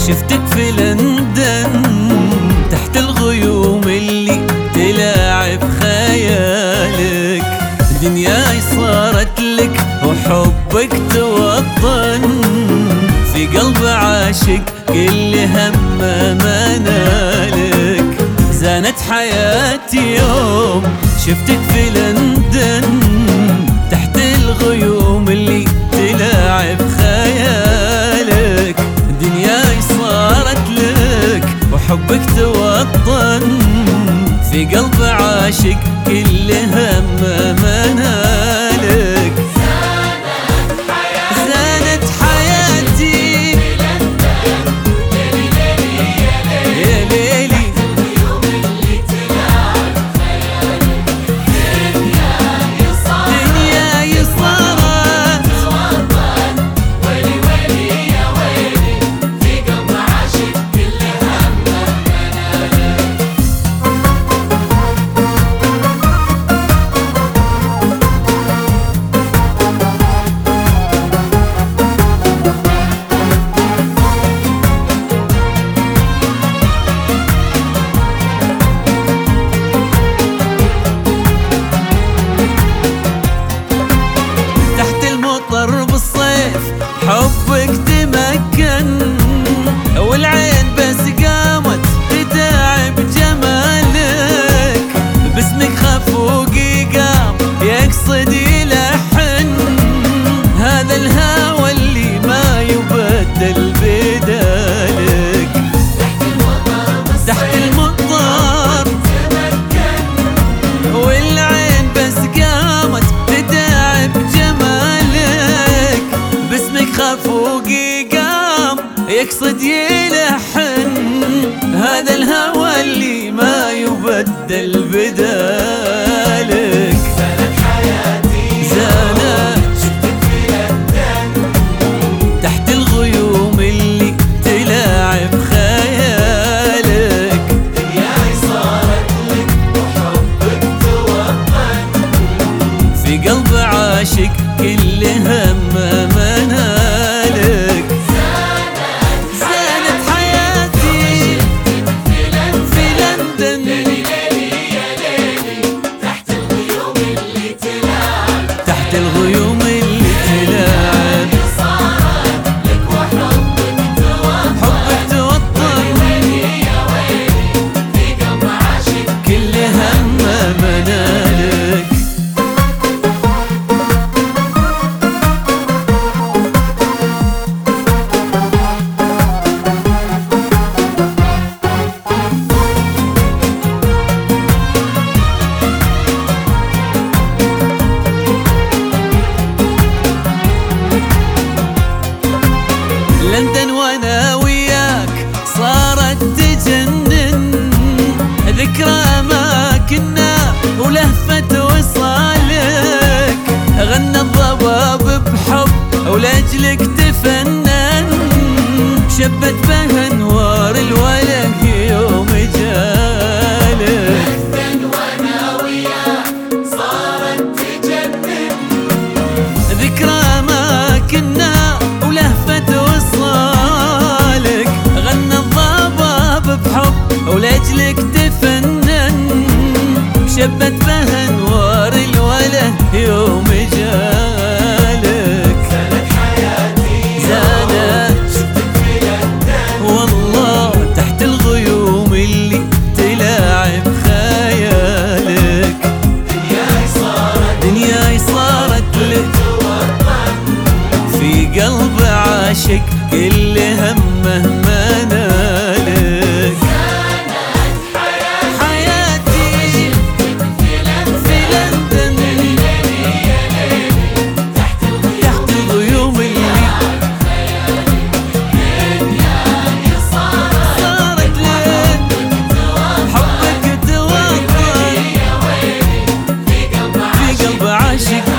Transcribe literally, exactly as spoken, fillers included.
شفتك في لندن تحت الغيوم اللي تلاعب خيالك. دنياي صارت لك وحبك توطن في قلب عاشق كل همه منالك. زانت حياتي يوم شفتك في لندن تحت الغيوم اللي تلاعب خيالك. دنياي صارت لك وحبك توطن في قلب عاشق كل همه منالك. زانت حياتي يا ليلي دنياي صارت ويلي ويلي يا ويلي في قلب عاشق كل همه منالك. بالصيف حبك تمكن والعين بس قامت تداعب جمالك. باسمك خفوقي قام يقصد يلحن هذا الهوى اللي ما يبدل بدالك. تحت المطر تمكن والعين بس قامت تداعب جمالك. باسمك خفوقي قام يقصد يلحن هذا الهوى اللي ما يبدل بدالك. زانت حياتي زانت شفتك في لندن تحت الغيوم اللي تلاعب خيالك. دنياي صارت لك وحبك توطن في قلب عاشق كل همه منالك. زانت حياتي في لندن تحت الغيوم اللي تلاعب تحت الغيوم اللي تلاعب صارت لك وحبك توطن. حبك توطن ويلي يا ويلي في قلب عاشق كل همه منالك. لندن وانا وياك صارت تجنن ذكرى ما كنا ولهفة وصالك. غنى الضباب بحب ولأجلك تفنن شبت بها انوار الوله يوم جالك. لندن وانا وياك صارت تجنن ذكرى ما كنا ولهفة وصالك. غنى الضباب بحب ولأجلك تفنن شبت بها انوار الوله يوم جالك. زانت حياتي زانت شفتك في لندن والله تحت الغيوم اللي تلاعب خيالك. دنياي صارت دنياي صارت لك توطن في قلب عاشق كل همه منالك. حياتي في لندن تحت الغيوم اللي صارت لك حبك توطن في قلب عاشق